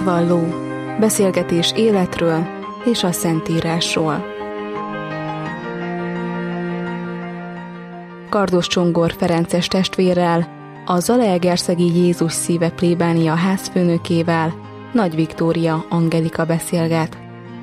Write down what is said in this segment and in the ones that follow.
Hitvalló. Beszélgetés életről és a Szentírásról. Kardos Csongor Ferences testvérrel, a Zalaegerszegi Jézus Szíve plébánia házfőnökével, Nagy Viktória Angelika beszélget.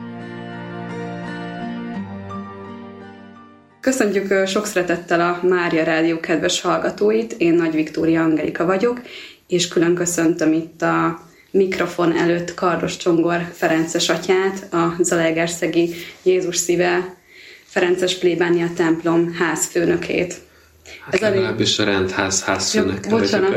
Köszöntjük sok szeretettel a Mária Rádió kedves hallgatóit, én Nagy Viktória Angelika vagyok, és külön köszöntöm itt a mikrofon előtt Kardos Csongor Ferences atyát, a Zalaegerszegi Jézus Szíve Ferences plébánia templom házfőnökét. Hát legalábbis a rendház házfőnöke vagyok.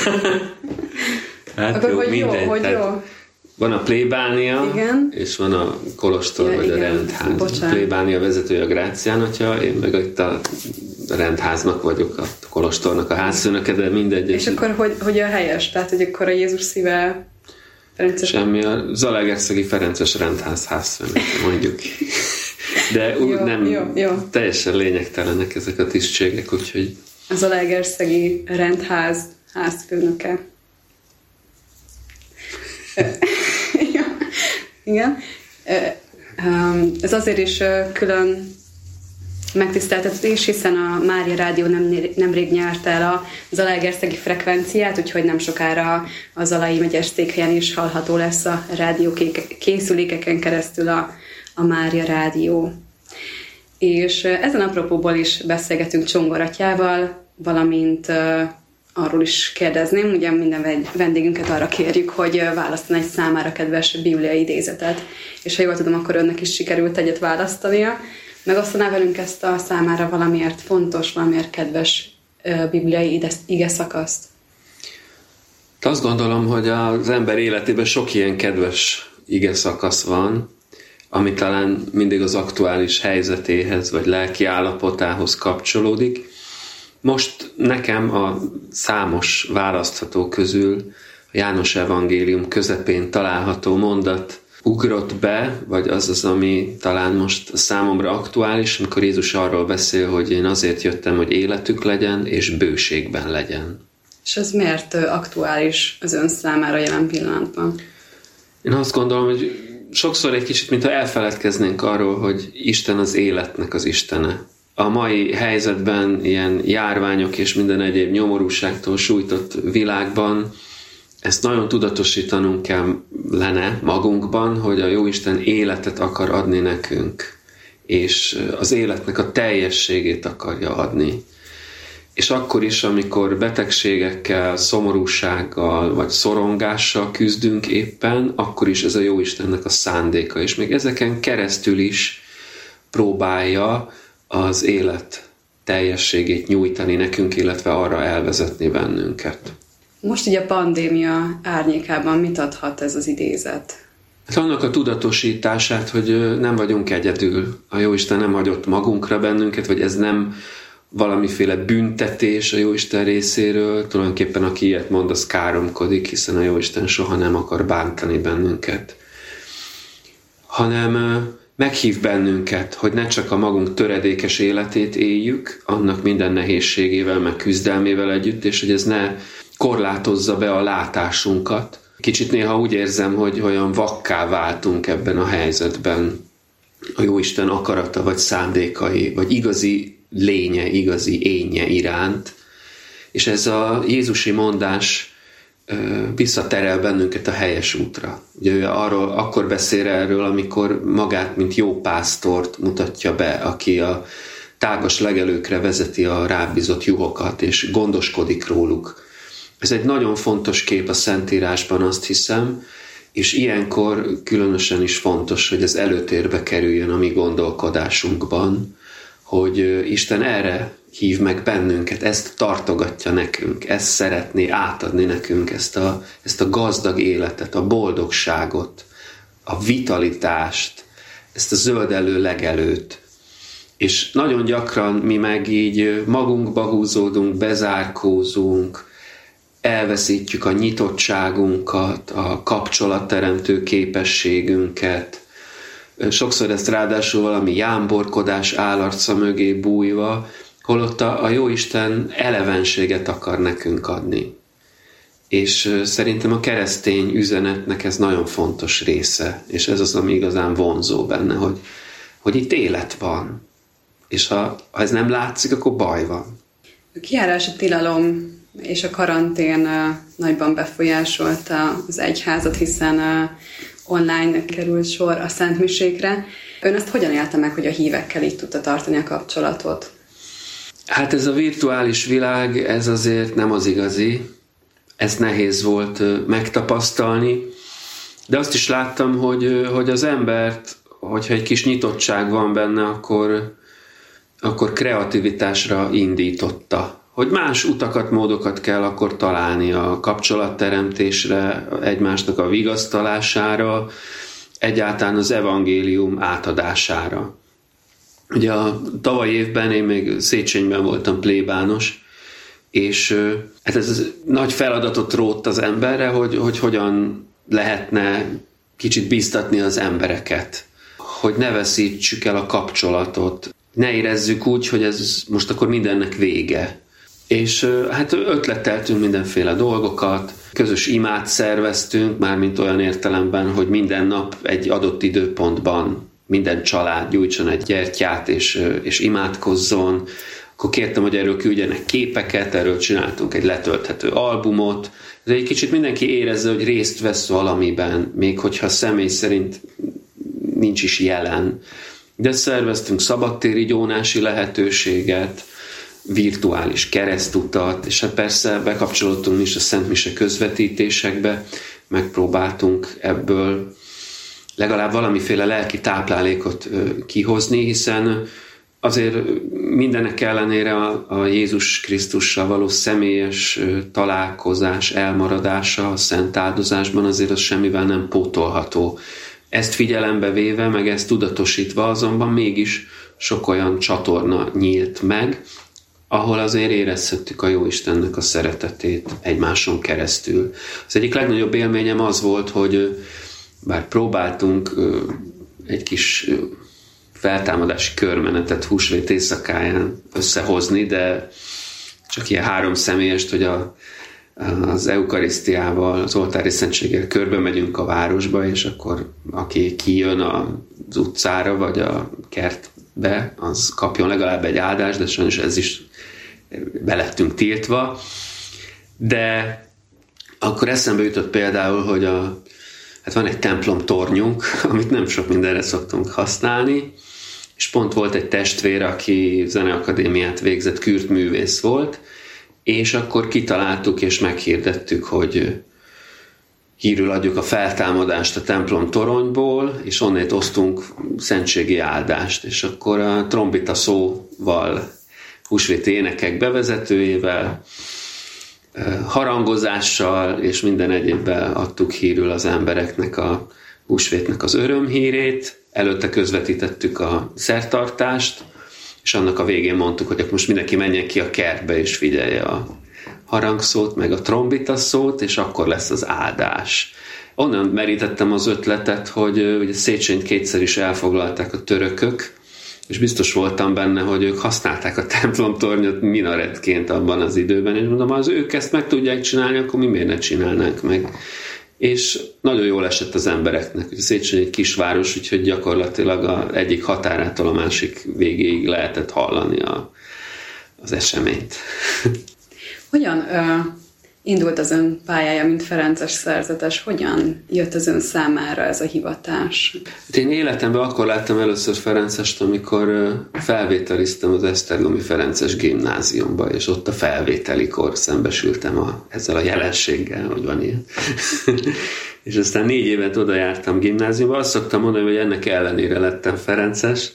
Hát akkor jó, hogy mindegy. Jó, jó. Van a plébánia, igen. És van a kolostor, vagy igen. a rendház. Bocsánat. A plébánia vezetője a Grácián atya, én meg itt a rendháznak vagyok, a kolostornak a házfőnöke, de mindegy. És akkor hogy a helyes? Tehát, hogy akkor a Jézus Szíve Ferences... Semmi, a Zalaegerszegi Ferences rendház házfőnöke, mondjuk. De úgy jó. Teljesen lényegtelenek ezek a tisztségek, úgyhogy... A Zalaegerszegi rendház házfőnöke. Igen. Ez azért is külön megtiszteltetés, hiszen a Mária Rádió nemrég nyerte el a zalaegerszegi frekvenciát, úgyhogy nem sokára a Zalai megyes székhelyen is hallható lesz a rádió készülékeken keresztül a Mária Rádió. És ezen apropóból is beszélgetünk Csongor atyával, valamint arról is kérdezném, ugye minden vendégünket arra kérjük, hogy választan egy számára kedves bibliai idézetet. És ha jól tudom, akkor önnek is sikerült egyet választania. Megosztaná velünk ezt a számára valamiért fontos, valamiért kedves bibliai ige szakaszt? Azt gondolom, hogy az ember életében sok ilyen kedves ige szakasz van, ami talán mindig az aktuális helyzetéhez, vagy lelki állapotához kapcsolódik. Most nekem a számos választható közül a János evangélium közepén található mondat ugrott be, vagy az, ami talán most számomra aktuális, amikor Jézus arról beszél, hogy én azért jöttem, hogy életük legyen, és bőségben legyen. És ez miért aktuális az ön számára jelen pillanatban? Én azt gondolom, hogy sokszor egy kicsit, mintha elfeledkeznénk arról, hogy Isten az életnek az Istene. A mai helyzetben, ilyen járványok és minden egyéb nyomorúságtól sújtott világban ezt nagyon tudatosítanunk kellene magunkban, hogy a Jóisten életet akar adni nekünk, és az életnek a teljességét akarja adni. És akkor is, amikor betegségekkel, szomorúsággal vagy szorongással küzdünk éppen, akkor is ez a Jóistennek a szándéka, és még ezeken keresztül is próbálja az élet teljességét nyújtani nekünk, illetve arra elvezetni bennünket. Most így a pandémia árnyékában mit adhat ez az idézet? Hát annak a tudatosítását, hogy nem vagyunk egyedül. A Jóisten nem hagyott magunkra bennünket, vagy ez nem valamiféle büntetés a Jóisten részéről. Tulajdonképpen aki ilyet mond, az káromkodik, hiszen a Jóisten soha nem akar bántani bennünket. Hanem meghív bennünket, hogy ne csak a magunk töredékes életét éljük, annak minden nehézségével, meg küzdelmével együtt, és hogy ez ne korlátozza be a látásunkat. Kicsit néha úgy érzem, hogy olyan vakká váltunk ebben a helyzetben a Jóisten akarata, vagy szándékai, vagy igazi lénye, igazi énje iránt. És ez a jézusi mondás visszaterel bennünket a helyes útra. Ugye ő akkor beszél erről, amikor magát, mint jó pásztort mutatja be, aki a tágas legelőkre vezeti a rábízott juhokat, és gondoskodik róluk. Ez egy nagyon fontos kép a Szentírásban, azt hiszem, és ilyenkor különösen is fontos, hogy ez előtérbe kerüljön a mi gondolkodásunkban, hogy Isten erre hív meg bennünket, ezt tartogatja nekünk, ezt szeretné átadni nekünk, ezt a gazdag életet, a boldogságot, a vitalitást, ezt a zöldellő legelőt. És nagyon gyakran mi meg így magunkba húzódunk, bezárkózunk, elveszítjük a nyitottságunkat, a kapcsolatteremtő képességünket. Sokszor ezt ráadásul valami jámborkodás állarca mögé bújva, holott a Jóisten elevenséget akar nekünk adni. És szerintem a keresztény üzenetnek ez nagyon fontos része, és ez az, ami igazán vonzó benne, hogy itt élet van, és ha ez nem látszik, akkor baj van. A kijárási tilalom és a karantén nagyban befolyásolta az egyházat, hiszen online került sor a szentmisékre. Ön ezt hogyan élte meg, hogy a hívekkel így tudta tartani a kapcsolatot? Hát ez a virtuális világ, ez azért nem az igazi. Ezt nehéz volt megtapasztalni, de azt is láttam, hogy az embert, hogyha egy kis nyitottság van benne, akkor kreativitásra indította. Hogy más utakat, módokat kell akkor találni a kapcsolatteremtésre, egymásnak a vigasztalására, egyáltalán az evangélium átadására. Ugye a tavalyi évben én még Széchenyben voltam plébános, és hát ez nagy feladatot rótt az emberre, hogy hogyan lehetne kicsit bíztatni az embereket, hogy ne veszítsük el a kapcsolatot, ne érezzük úgy, hogy ez most akkor mindennek vége. És hát ötleteltünk mindenféle dolgokat, közös imát szerveztünk, mármint olyan értelemben, hogy minden nap egy adott időpontban minden család gyújtson egy gyertyát és imádkozzon. Akkor kértem, hogy erről küldjenek képeket, erről csináltunk egy letölthető albumot, de egy kicsit mindenki érezze, hogy részt vesz valamiben, még hogyha személy szerint nincs is jelen. De szerveztünk szabadtéri gyónási lehetőséget, virtuális keresztutat, és hát persze bekapcsolódtunk is a szentmise közvetítésekbe, megpróbáltunk ebből legalább valamiféle lelki táplálékot kihozni, hiszen azért mindenek ellenére a Jézus Krisztussal való személyes találkozás, elmaradása a szent áldozásban azért az semmivel nem pótolható. Ezt figyelembe véve, meg ezt tudatosítva azonban mégis sok olyan csatorna nyílt meg, ahol azért érezhettük a Jóistennek a szeretetét egymáson keresztül. Az egyik legnagyobb élményem az volt, hogy bár próbáltunk egy kis feltámadási körmenetet húsvét éjszakáján összehozni, de csak ilyen 3 személyest, hogy az eukarisztiával, az oltári szentséggel körbe megyünk a városba, és akkor aki kijön az utcára, vagy a kertbe, az kapjon legalább egy áldást, de sajnos ez is belettünk tiltva. De akkor eszembe jutott például, hogy hát van egy templomtornyunk, amit nem sok mindenre szoktunk használni, és pont volt egy testvér, aki zeneakadémiát végzett, kürtművész volt, és akkor kitaláltuk és meghirdettük, hogy hírül adjuk a feltámadást a templom toronyból, és onnét osztunk szentségi áldást, és akkor a trombita szóval, húsvéti énekek bevezetőjével, harangozással és minden egyébben adtuk hírül az embereknek a húsvétnek az örömhírét, előtte közvetítettük a szertartást, és annak a végén mondtuk, hogy most mindenki menjen ki a kertbe és figyelje a harangszót, meg a trombita szót, és akkor lesz az áldás. Onnan merítettem az ötletet, hogy ugye Széchenyi 2-szer is elfoglalták a törökök, és biztos voltam benne, hogy ők használták a templomtornyot minaretként abban az időben, és mondom, ha az ők ezt meg tudják csinálni, akkor mi miért ne csinálnánk meg? És nagyon jól esett az embereknek. Széchenyi egy kisváros, úgyhogy gyakorlatilag egyik határától a másik végéig lehetett hallani az eseményt. Hogyan indult az ön pályája, mint ferences szerzetes? Hogyan jött az ön számára ez a hivatás? Én életemben akkor láttam először ferencest, amikor felvételiztem az Esztergomi Ferences Gimnáziumba, és ott a felvételikor szembesültem ezzel a jelenséggel, hogy van ilyen. És aztán 4 évet oda jártam gimnáziumba, azt szoktam mondani, hogy ennek ellenére lettem ferences,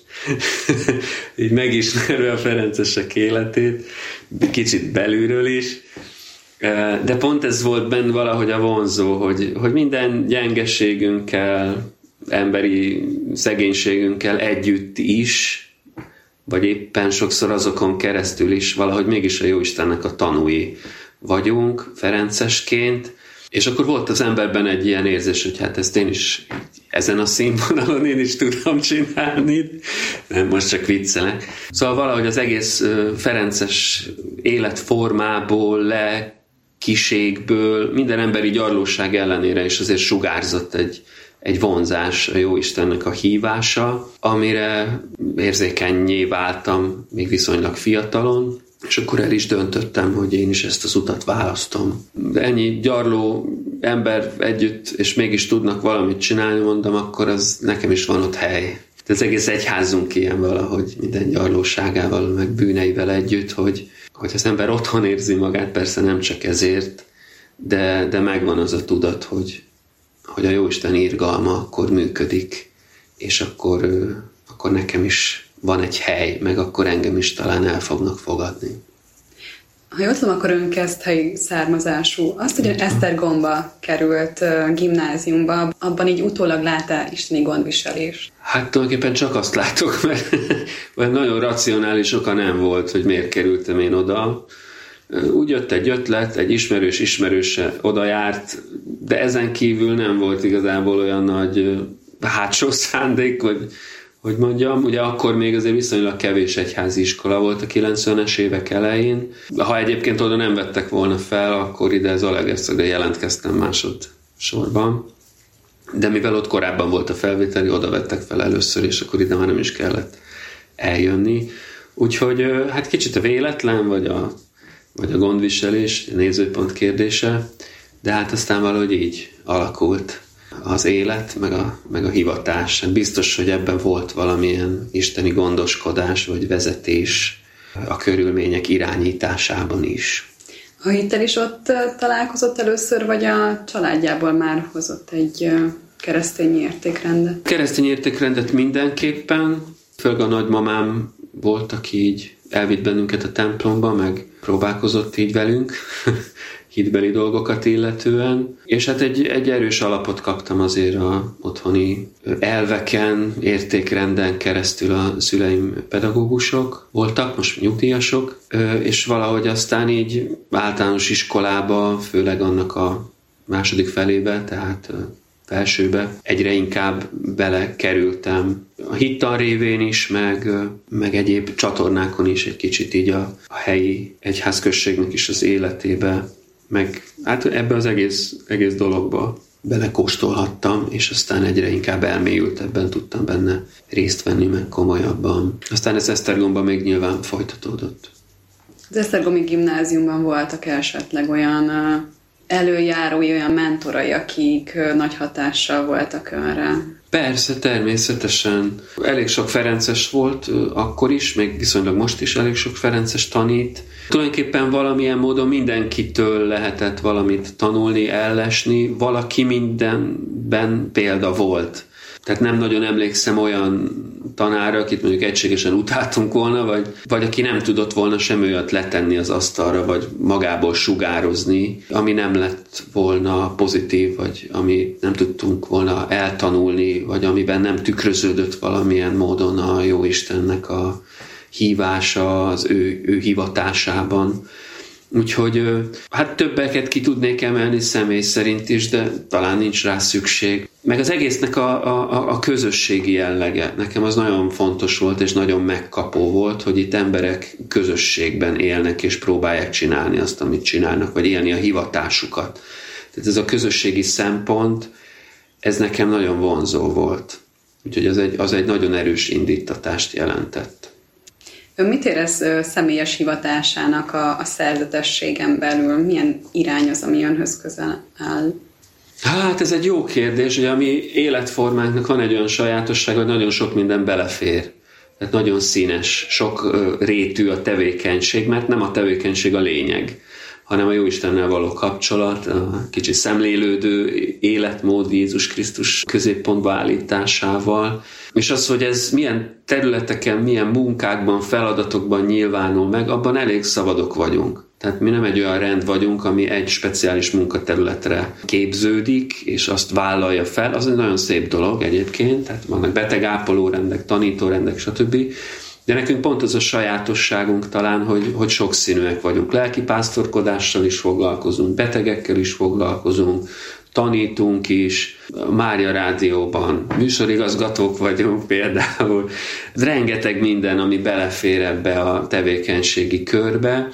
így megismerve a ferencesek életét, kicsit belülről is. De pont ez volt benne valahogy a vonzó, hogy minden gyengeségünkkel, emberi szegénységünkkel együtt is, vagy éppen sokszor azokon keresztül is valahogy mégis a Jóistennek a tanúi vagyunk, ferencesként, és akkor volt az emberben egy ilyen érzés, hogy hát ezt én is ezen a színvonalon én is tudom csinálni, nem, most csak viccelek. Szóval valahogy az egész ferences életformából kiségből, minden emberi gyarlóság ellenére is azért sugárzott egy vonzás, a Jóistennek a hívása, amire érzékennyé váltam még viszonylag fiatalon, és akkor el is döntöttem, hogy én is ezt az utat választom. De ennyi gyarló ember együtt, és mégis tudnak valamit csinálni, mondom, akkor az nekem is van ott hely. De az egész egyházunk ilyen valahogy, minden gyarlóságával, meg bűneivel együtt, hogy az ember otthon érzi magát, persze nem csak ezért, de megvan az a tudat, hogy a Jóisten irgalma akkor működik, és akkor nekem is van egy hely, meg akkor engem is talán el fognak fogadni. Ha jól tudom, akkor ön keszthelyi származású. Azt, hogy Esztergomba került gimnáziumba, abban így utólag lát-e isteni gondviselést? Hát tulajdonképpen csak azt látok, mert nagyon racionális oka nem volt, hogy miért kerültem én oda. Úgy jött egy ötlet, egy ismerőse oda járt, de ezen kívül nem volt igazából olyan nagy hátsó szándék, hogy mondjam, ugye akkor még azért viszonylag kevés egyházi iskola volt a 90-es évek elején. Ha egyébként oda nem vettek volna fel, akkor ide Zalaegerszegre jelentkeztem másodsorban. De mivel ott korábban volt a felvételi, oda vettek fel először, és akkor ide már nem is kellett eljönni. Úgyhogy hát kicsit a véletlen, vagy a gondviselés, a nézőpont kérdése, de hát aztán valahogy így alakult az élet, meg a hivatás. Biztos, hogy ebben volt valamilyen isteni gondoskodás, vagy vezetés a körülmények irányításában is. A hittel is ott találkozott először, vagy a családjából már hozott egy keresztény értékrendet? Keresztény értékrendet mindenképpen. Főleg a nagymamám volt, aki így elvitt bennünket a templomba, meg próbálkozott így velünk hitbeli dolgokat illetően, és hát egy erős alapot kaptam azért a otthoni elveken, értékrenden keresztül. A szüleim pedagógusok voltak, most nyugdíjasok, és valahogy aztán így általános iskolába, főleg annak a második felébe, tehát felsőbe egyre inkább belekerültem. A hittan révén is, meg egyéb csatornákon is egy kicsit így a helyi egyházközségnek is az életébe, meg hát ebbe az egész dologba belekóstolhattam, és aztán egyre inkább elmélyültebben tudtam benne részt venni, meg komolyabban. Aztán ez Esztergomban még nyilván folytatódott. Az Esztergomi gimnáziumban voltak esetleg olyan előjárói, olyan mentorai, akik nagy hatással voltak önre? Persze, természetesen. Elég sok ferences volt akkor is, még viszonylag most is elég sok ferences tanít. Tulajdonképpen valamilyen módon mindenkitől lehetett valamit tanulni, ellesni, valaki mindenben példa volt. Tehát nem nagyon emlékszem olyan tanára, akit mondjuk egységesen utáltunk volna, vagy aki nem tudott volna semmi olyat letenni az asztalra, vagy magából sugározni, ami nem lett volna pozitív, vagy ami nem tudtunk volna eltanulni, vagy amiben nem tükröződött valamilyen módon a Jóistennek a hívása az ő hivatásában. Úgyhogy hát többeket ki tudnék emelni személy szerint is, de talán nincs rá szükség. Meg az egésznek a közösségi jellege. Nekem az nagyon fontos volt, és nagyon megkapó volt, hogy itt emberek közösségben élnek, és próbálják csinálni azt, amit csinálnak, vagy élni a hivatásukat. Tehát ez a közösségi szempont, ez nekem nagyon vonzó volt. Úgyhogy az egy nagyon erős indítatást jelentett. Ön mit érez személyes hivatásának a szerzetességen belül? Milyen irány az, ami önhöz közel áll? Hát ez egy jó kérdés, hogy a mi életformánknak van egy olyan sajátosság, hogy nagyon sok minden belefér. Tehát nagyon színes, sok rétű a tevékenység, mert nem a tevékenység a lényeg, hanem a Jóistennel való kapcsolat, a kicsit szemlélődő életmód Jézus Krisztus középpontba állításával, és az, hogy ez milyen területeken, milyen munkákban, feladatokban nyilvánul meg, abban elég szabadok vagyunk. Tehát mi nem egy olyan rend vagyunk, ami egy speciális munkaterületre képződik, és azt vállalja fel. Az egy nagyon szép dolog egyébként, tehát vannak betegápolórendek, tanítórendek, stb. De nekünk pont az a sajátosságunk talán, hogy sokszínűek vagyunk. Lelkipásztorkodással is foglalkozunk, betegekkel is foglalkozunk, tanítunk is, Mária Rádióban műsorigazgatók vagyunk például. Rengeteg minden, ami belefér ebbe a tevékenységi körbe,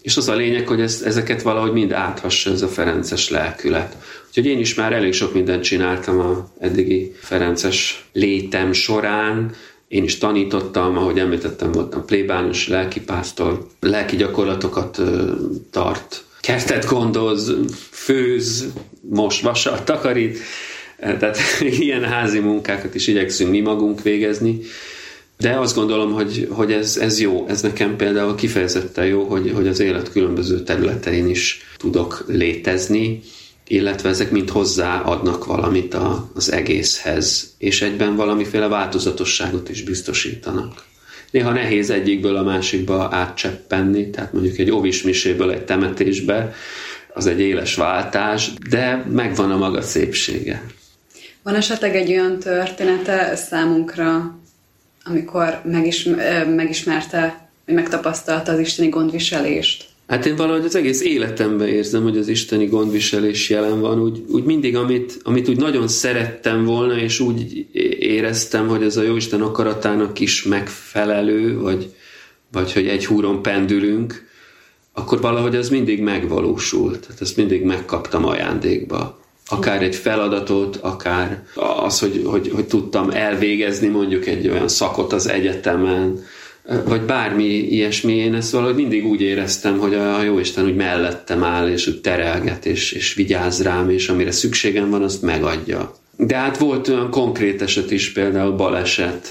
És az a lényeg, hogy ezeket valahogy mind áthassa ez a ferences lelkület. Úgyhogy én is már elég sok mindent csináltam az eddigi ferences létem során. Én is tanítottam, ahogy említettem, voltam plébános, lelkipásztor, lelki gyakorlatokat tart, kertet gondoz, főz, mos, vasat, takarít. Tehát ilyen házi munkákat is igyekszünk mi magunk végezni. De azt gondolom, hogy ez jó. Ez nekem például kifejezetten jó, hogy az élet különböző területein is tudok létezni, illetve ezek mind hozzáadnak valamit az egészhez, és egyben valamiféle változatosságot is biztosítanak. Néha nehéz egyikből a másikba átcseppenni, tehát mondjuk egy óvismiséből egy temetésbe, az egy éles váltás, de megvan a maga szépsége. Van esetleg egy olyan története számunkra, amikor megismerte, vagy megtapasztalta az isteni gondviselést? Hát én valahogy az egész életemben érzem, hogy az isteni gondviselés jelen van. Úgy mindig, amit úgy nagyon szerettem volna, és úgy éreztem, hogy ez a Jóisten akaratának is megfelelő, vagy hogy egy húron pendülünk, akkor valahogy az mindig megvalósult. Tehát ezt mindig megkaptam ajándékba. Akár egy feladatot, akár az, hogy tudtam elvégezni mondjuk egy olyan szakot az egyetemen, vagy bármi ilyesmi. Én ezt valahogy mindig úgy éreztem, hogy a Jóisten úgy mellettem áll, és úgy terelget, és vigyáz rám, és amire szükségem van, azt megadja. De hát volt olyan konkrét eset is, például baleset,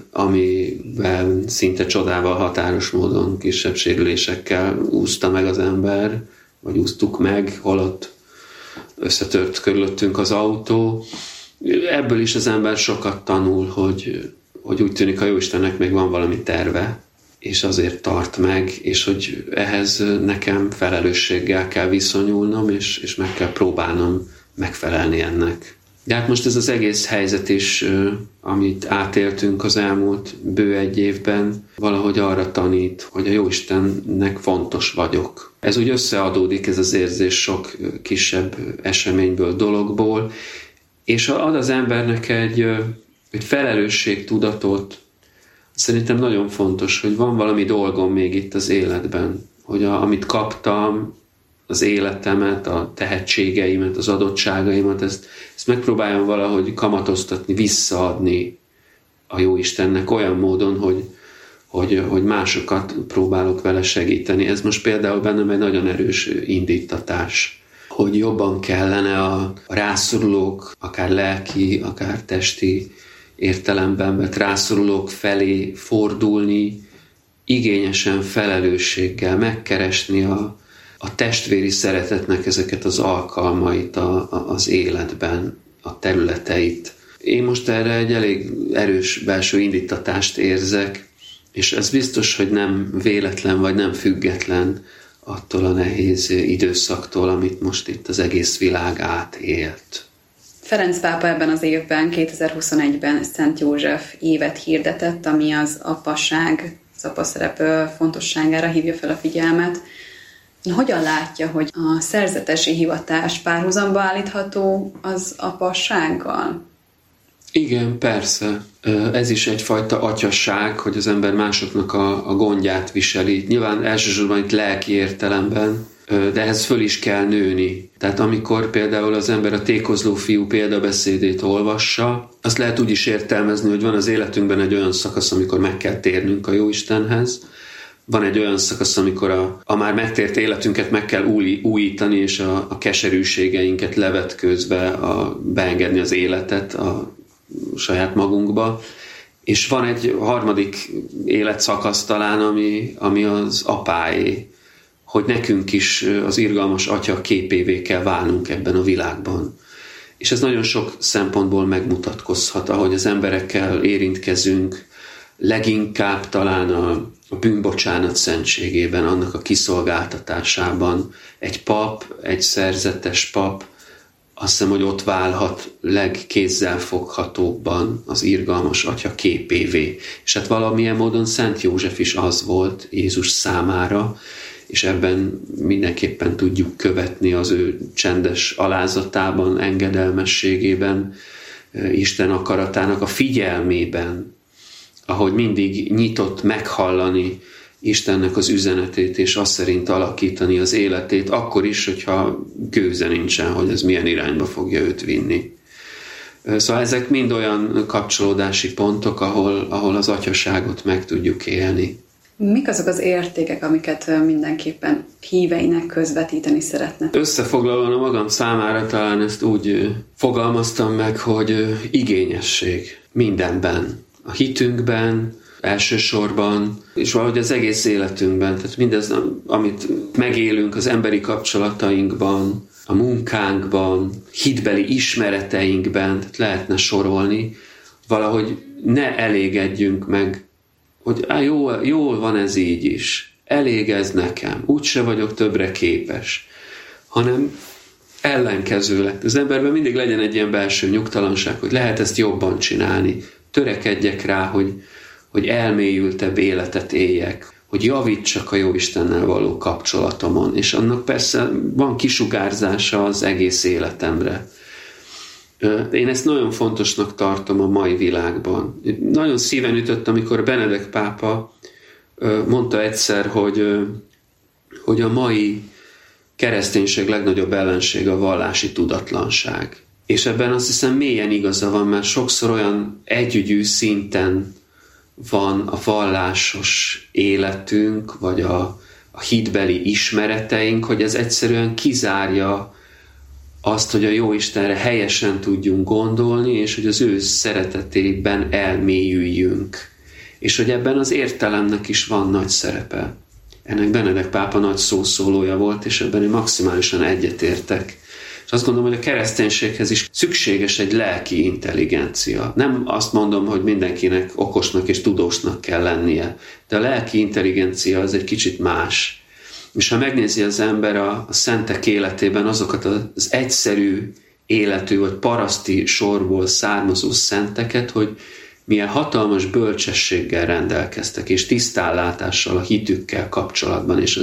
amiben szinte csodával, határos módon kisebb sérülésekkel úszta meg az ember, vagy úsztuk meg, holott összetört körülöttünk az autó. Ebből is az ember sokat tanul, hogy úgy tűnik, a Jóistennek még van valami terve, és azért tart meg, és hogy ehhez nekem felelősséggel kell viszonyulnom, és meg kell próbálnom megfelelni ennek. De hát most ez az egész helyzet is, amit átéltünk az elmúlt bő egy évben, valahogy arra tanít, hogy a Jóistennek fontos vagyok. Ez úgy összeadódik, ez az érzés sok kisebb eseményből, dologból, és ad az embernek egy felelősségtudatot. Szerintem nagyon fontos, hogy van valami dolgom még itt az életben, hogy amit kaptam, az életemet, a tehetségeimet, az adottságaimat, ezt megpróbáljam valahogy kamatoztatni, visszaadni a Jóistennek olyan módon, hogy másokat próbálok vele segíteni. Ez most például bennem egy nagyon erős indítatás, hogy jobban kellene a rászorulók, akár lelki, akár testi értelemben vett rászorulók felé fordulni, igényesen, felelősséggel megkeresni a testvéri szeretetnek ezeket az alkalmait az életben, a területeit. Én most erre egy elég erős belső indítatást érzek, és ez biztos, hogy nem véletlen, vagy nem független attól a nehéz időszaktól, amit most itt az egész világ átélt. Ferenc pápa ebben az évben, 2021-ben Szent József évet hirdetett, ami az apaság, az apaszerep fontosságára hívja fel a figyelmet. Hogyan látja, hogy a szerzetesi hivatás párhuzamba állítható az apassággal? Igen, persze. Ez is egyfajta atyasság, hogy az ember másoknak a gondját viseli. Nyilván elsősorban itt lelki értelemben, de ehhez föl is kell nőni. Tehát amikor például az ember a tékozló fiú példabeszédét olvassa, azt lehet úgy is értelmezni, hogy van az életünkben egy olyan szakasz, amikor meg kell térnünk a Jóistenhez, van egy olyan szakasz, amikor a már megtért életünket meg kell újítani, és a keserűségeinket levetkőzve beengedni az életet a saját magunkba. És van egy harmadik életszakasz talán, ami az apáé, hogy nekünk is az irgalmas atya képévé kell válnunk ebben a világban. És ez nagyon sok szempontból megmutatkozhat, ahogy az emberekkel érintkezünk, leginkább talán a bűnbocsánat szentségében, annak a kiszolgáltatásában. Egy pap, egy szerzetes pap, azt hiszem, hogy ott válhat legkézzelfoghatóbban az irgalmas atya képévé. És hát valamilyen módon Szent József is az volt Jézus számára, és ebben mindenképpen tudjuk követni az ő csendes alázatában, engedelmességében, Isten akaratának a figyelmében, ahogy mindig nyitott meghallani Istennek az üzenetét, és azt szerint alakítani az életét, akkor is, hogyha gőze nincsen, hogy ez milyen irányba fogja őt vinni. Szóval ezek mind olyan kapcsolódási pontok, ahol az atyaságot meg tudjuk élni. Mik azok az értékek, amiket mindenképpen híveinek közvetíteni szeretne? Összefoglalóan a magam számára talán ezt úgy fogalmaztam meg, hogy igényesség mindenben. A hitünkben, elsősorban, és valahogy az egész életünkben. Tehát mindez, amit megélünk az emberi kapcsolatainkban, a munkánkban, hitbeli ismereteinkben, tehát lehetne sorolni, valahogy ne elégedjünk meg, hogy jól van ez így is, elég ez nekem, úgyse vagyok többre képes, hanem ellenkezőleg. Az emberben mindig legyen egy ilyen belső nyugtalanság, hogy lehet ezt jobban csinálni, törekedjek rá, hogy elmélyültebb életet éljek, hogy javítsak a Jóistennel való kapcsolatomon, és annak persze van kisugárzása az egész életemre. Én ezt nagyon fontosnak tartom a mai világban. Nagyon szíven ütött, amikor Benedek pápa mondta egyszer, hogy a mai kereszténység legnagyobb ellensége a vallási tudatlanság. És ebben azt hiszem mélyen igaza van, mert sokszor olyan együgyű szinten van a vallásos életünk, vagy a hitbeli ismereteink, hogy ez egyszerűen kizárja azt, hogy a Jóistenre helyesen tudjunk gondolni, és hogy az ő szeretetében elmélyüljünk. És hogy ebben az értelemnek is van nagy szerepe. Ennek Benedek pápa nagy szószólója volt, és ebben én maximálisan egyetértek. És azt gondolom, hogy a kereszténységhez is szükséges egy lelki intelligencia. Nem azt mondom, hogy mindenkinek okosnak és tudósnak kell lennie, de a lelki intelligencia az egy kicsit más. És ha megnézi az ember a szentek életében azokat az egyszerű életű vagy paraszti sorból származó szenteket, hogy milyen hatalmas bölcsességgel rendelkeztek, és tisztánlátással a hitükkel kapcsolatban, és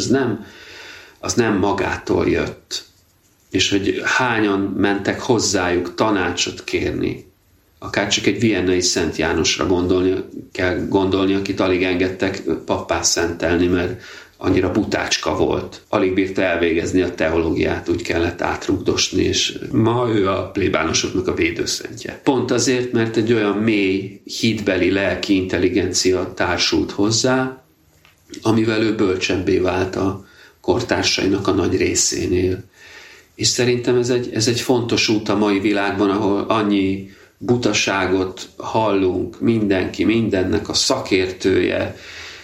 az nem magától jött. És hogy hányan mentek hozzájuk tanácsot kérni. Akár csak egy viennai Szent Jánosra kell gondolni, akit alig engedtek pappá szentelni, mert annyira butácska volt. Alig bírta elvégezni a teológiát, úgy kellett átrugdosni, és ma ő a plébánosoknak a védőszentje. Pont azért, mert egy olyan mély, hitbeli, lelki intelligencia társult hozzá, amivel ő bölcsebbé vált a kortársainak a nagy részénél. És szerintem ez egy fontos út a mai világban, ahol annyi butaságot hallunk, mindenki mindennek a szakértője,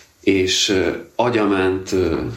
és agyament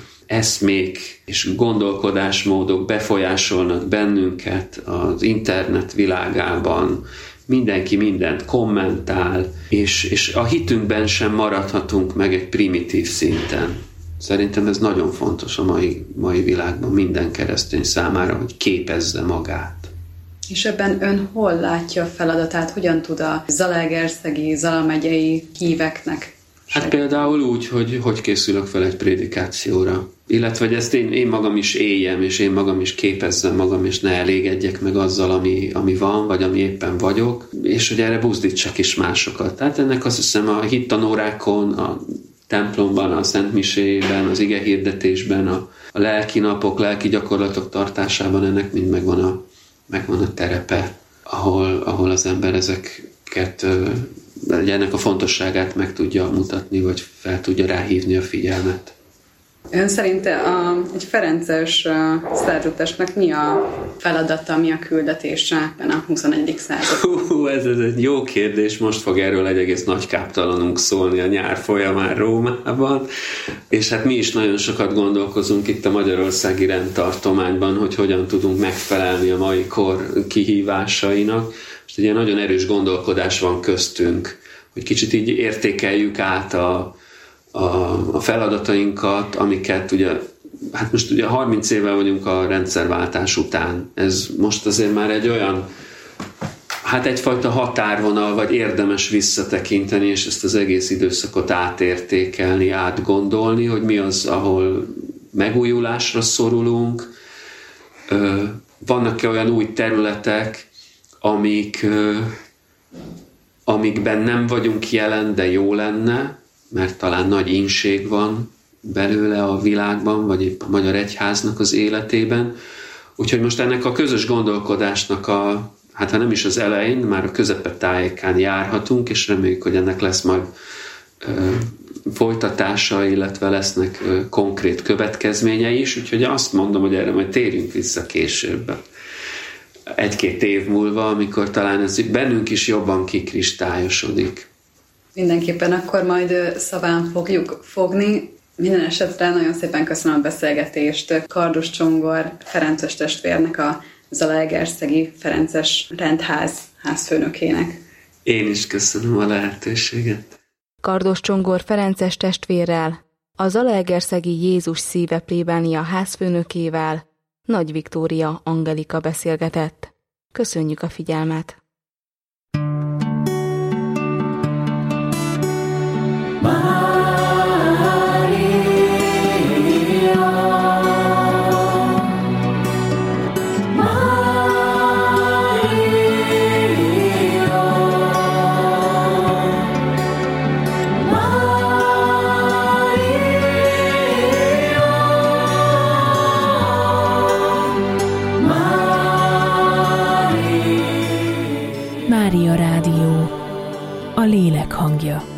eszmék és gondolkodásmódok befolyásolnak bennünket az internet világában, mindenki mindent kommentál, és a hitünkben sem maradhatunk meg egy primitív szinten. Szerintem ez nagyon fontos a mai világban minden keresztény számára, hogy képezze magát. És ebben ön hol látja a feladatát? Hogyan tud a zalaegerszegi, zalamegyei híveknek? Hát például úgy, hogy készülök fel egy prédikációra. Illetve, hogy ezt én magam is éljem, és én magam is képezzem magam, és ne elégedjek meg azzal, ami van, vagy ami éppen vagyok, és hogy erre buzdítsak is másokat. Tehát ennek azt hiszem a hittanórákon, a templomban, a szentmisében, az igehirdetésben, a lelki napok, lelki gyakorlatok tartásában ennek mind megvan a terepe, ahol az ember ezeket ennek a fontosságát meg tudja mutatni, vagy fel tudja ráhívni a figyelmet. Ön szerint egy ferences szerzetesnek mi a feladata, mi a küldetése ebben a 21. században? Ez egy jó kérdés. Most fog erről egy egész nagy káptalanunk szólni a nyár folyamán Rómában. És hát mi is nagyon sokat gondolkozunk itt a magyarországi rendtartományban, hogy hogyan tudunk megfelelni a mai kor kihívásainak. Most egy ilyen nagyon erős gondolkodás van köztünk, hogy kicsit így értékeljük át a feladatainkat, amiket ugye, hát most ugye 30 éve vagyunk a rendszerváltás után. Ez most azért már egy olyan, hát egyfajta határvonal, vagy érdemes visszatekinteni, és ezt az egész időszakot átértékelni, átgondolni, hogy mi az, ahol megújulásra szorulunk. Vannak-e olyan új területek, amikben nem vagyunk jelen, de jó lenne, mert talán nagy ínség van belőle a világban, vagy épp a Magyar Egyháznak az életében. Úgyhogy most ennek a közös gondolkodásnak hát ha nem is az elején, már a közepetájékán járhatunk, és reméljük, hogy ennek lesz majd folytatása, illetve lesznek konkrét következményei is, úgyhogy azt mondom, hogy erre majd térjünk vissza később. 1-2 év múlva, amikor talán ez bennünk is jobban kikristályosodik. Mindenképpen akkor majd szaván fogjuk fogni. Minden esetre nagyon szépen köszönöm a beszélgetést Kardos Csongor Ferences testvérnek, a Zalaegerszegi Ferences Rendház házfőnökének. Én is köszönöm a lehetőséget. Kardos Csongor Ferences testvérrel, a Zalaegerszegi Jézus Szíve plébánia házfőnökével, Nagy Viktória Angelika beszélgetett. Köszönjük a figyelmet! Mária Rádió, a lélek hangja.